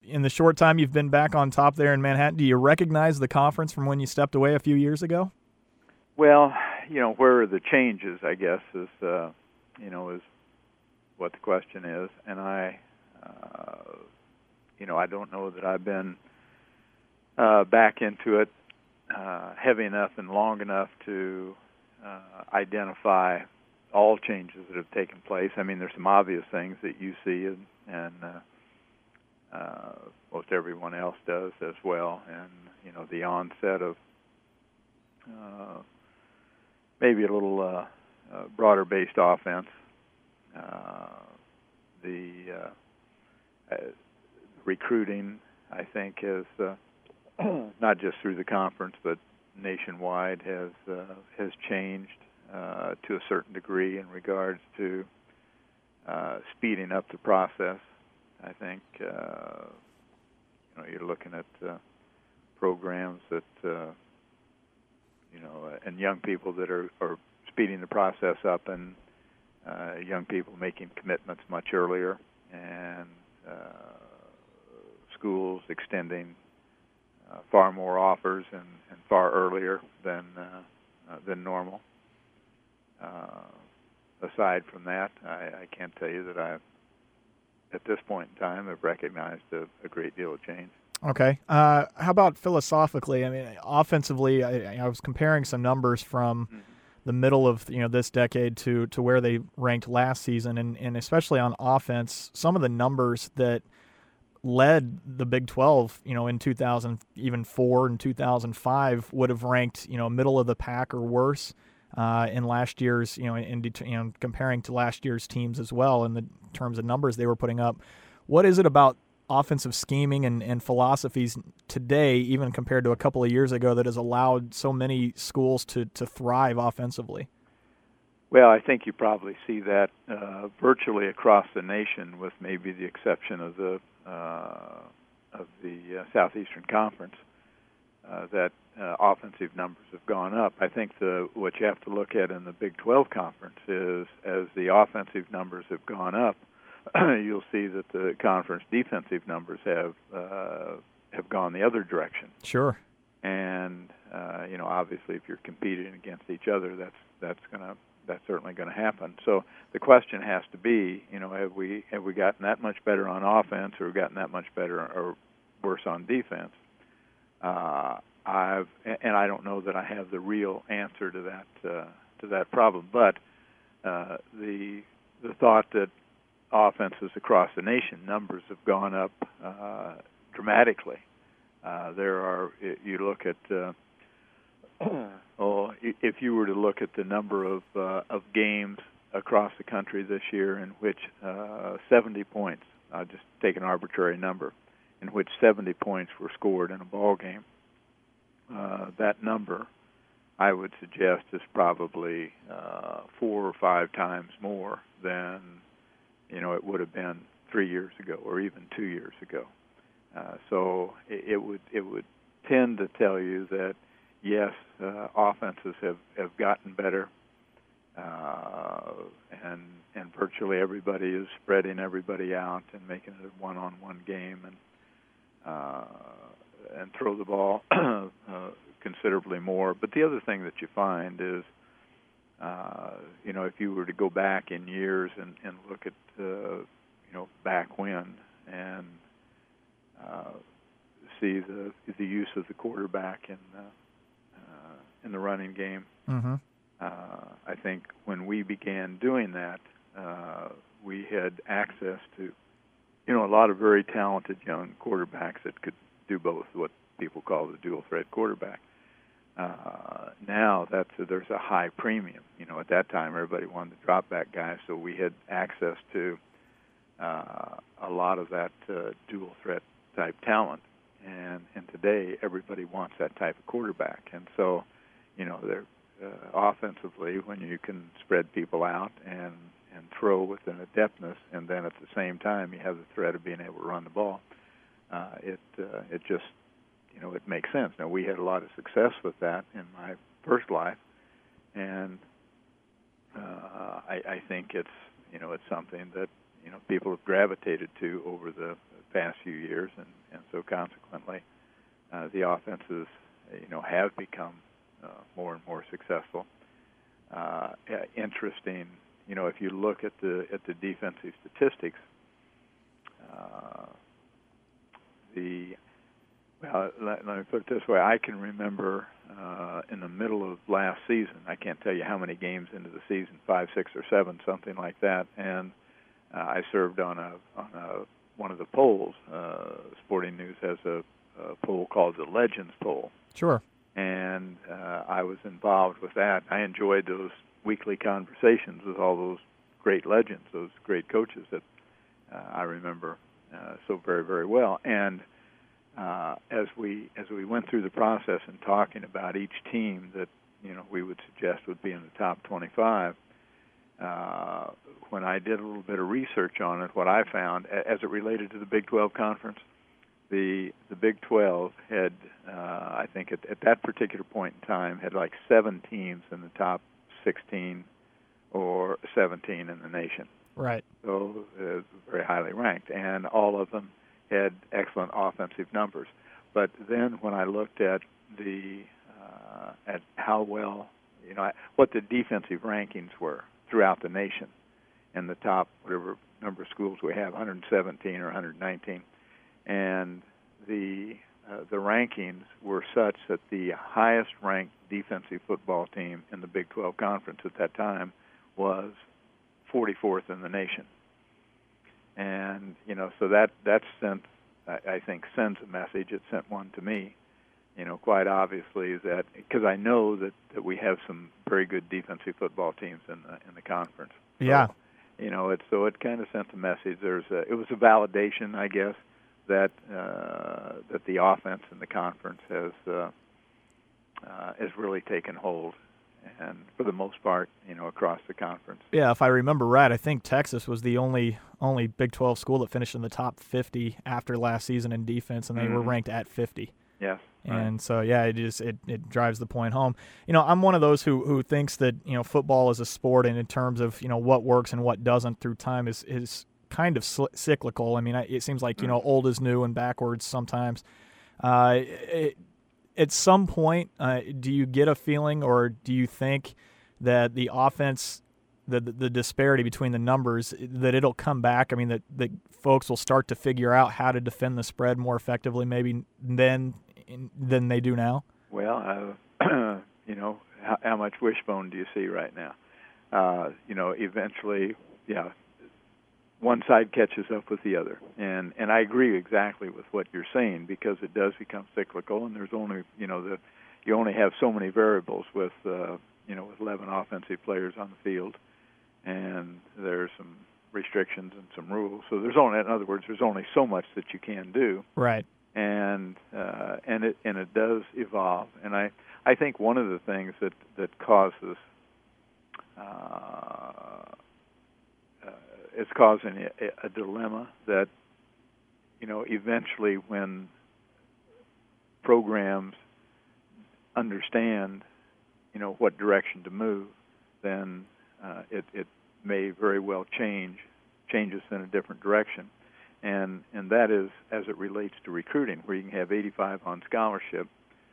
in the short time you've been back on top there in Manhattan, do you recognize the conference from when you stepped away a few years ago? Well, where are the changes, I guess, is what the question is. And I don't know that I've been back into it heavy enough and long enough to identify all changes that have taken place. I mean, there's some obvious things that you see, and most everyone else does as well. And the onset of maybe a little broader-based offense. The recruiting, I think, has not just through the conference but nationwide has changed to a certain degree in regards to speeding up the process. I think you're looking at programs that and young people that are speeding the process up, and young people making commitments much earlier, and schools extending far more offers and far earlier than normal. Aside from that, I can't tell you that I, at this point in time, have recognized a great deal of change. Okay. How about philosophically? I mean, offensively, I was comparing some numbers from the middle of this decade to where they ranked last season, and especially on offense, some of the numbers that led the Big 12, in 2004 and 2005 would have ranked, middle of the pack or worse in last year's, comparing to last year's teams as well in the terms of numbers they were putting up. What is it about offensive scheming and philosophies today, even compared to a couple of years ago, that has allowed so many schools to thrive offensively? Well, I think you probably see that virtually across the nation, with maybe the exception of the Southeastern Conference, that offensive numbers have gone up. I think what you have to look at in the Big 12 Conference is, as the offensive numbers have gone up, you'll see that the conference defensive numbers have gone the other direction. Sure. And obviously, if you're competing against each other, that's certainly going to happen. So the question has to be, have we gotten that much better on offense, or gotten that much better or worse on defense? I don't know that I have the real answer to that problem, but the thought that offenses across the nation numbers have gone up dramatically. You look at if you were to look at the number of games across the country this year in which 70 points, I'll just take an arbitrary number, in which 70 points were scored in a ball game, that number, I would suggest, is probably 4 or 5 times more than it would have been 3 years ago or even 2 years ago. So it would tend to tell you that yes, offenses have gotten better, and virtually everybody is spreading everybody out and making it a one-on-one game, and throw the ball considerably more. But the other thing that you find is, if you were to go back in years and look at, back when, and see the use of the quarterback in the running game. Mm-hmm. I think when we began doing that, we had access to, a lot of very talented young quarterbacks that could do both, what people call the dual threat quarterback. Now there's a high premium. At that time, everybody wanted the drop back guy, so we had access to a lot of that dual threat type talent. And today, everybody wants that type of quarterback. And so, they're offensively, when you can spread people out and throw with an adeptness, and then at the same time you have the threat of being able to run the ball, it just, it makes sense. Now, we had a lot of success with that in my first life, and I think it's something that people have gravitated to over the past few years, consequently, the offenses, have become more and more successful. Interesting, if you look at the defensive statistics, let me put it this way. I can remember in the middle of last season, I can't tell you how many games into the season, 5, 6, or 7, something like that, and I served on one of the polls. Sporting News has a poll called the Legends Poll. Sure. And I was involved with that. I enjoyed those weekly conversations with all those great legends, those great coaches that I remember so very, very well. And as we went through the process and talking about each team that we would suggest would be in the top 25, when I did a little bit of research on it, what I found as it related to the Big 12 conference, the Big 12 had, I think at that particular point in time, had like 7 teams in the top 16 or 17 in the nation. Right. So very highly ranked, and all of them had excellent offensive numbers. But then when I looked at at how well, what the defensive rankings were throughout the nation, and the top whatever number of schools we have, 117 or 119, and the rankings were such that the highest ranked defensive football team in the Big 12 conference at that time was 44th in the nation. And so that sent, I think, sends a message. It sent one to me, quite obviously, that because I know that we have some very good defensive football teams in the conference. So, yeah. It kind of sent a message. It was a validation, I guess, that the offense in the conference has really taken hold, and for the most part, across the conference. Yeah, if I remember right, I think Texas was the only Big 12 school that finished in the top 50 after last season in defense, and they were ranked at 50. Yes. And right. so, yeah, it drives the point home. I'm one of those who thinks that football is a sport, and in terms of what works and what doesn't through time is kind of cyclical. I mean, it seems like old is new and backwards sometimes. At some point, do you get a feeling, or do you think that the offense, the disparity between the numbers, that it'll come back? I mean, that folks will start to figure out how to defend the spread more effectively maybe than they do now? Well, how much wishbone do you see right now? Eventually, yeah, one side catches up with the other, and I agree exactly with what you're saying, because it does become cyclical, and there's only you only have so many variables with with 11 offensive players on the field, and there's some restrictions and some rules. So in other words, there's only so much that you can do. Right. And it does evolve, and I think one of the things that causes it's causing a dilemma that eventually when programs understand what direction to move, then it may very well change us in a different direction. And that is as it relates to recruiting, where you can have 85 on scholarship.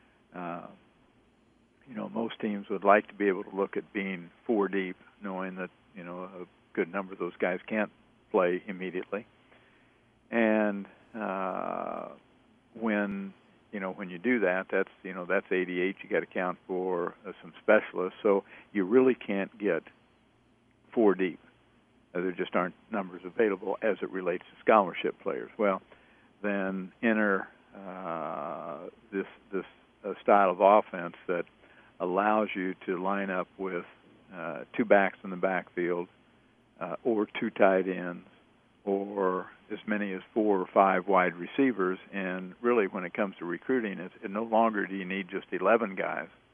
Most teams would like to be able to look at being 4 deep, knowing that a good number of those guys can't play immediately. And when you do that, that's 88. You got to count for some specialists, so you really can't get 4 deep. There just aren't numbers available as it relates to scholarship players. Well, then enter this style of offense that allows you to line up with 2 backs in the backfield, or 2 tight ends, or as many as 4 or 5 wide receivers. And really, when it comes to recruiting, it no longer do you need just 11 guys.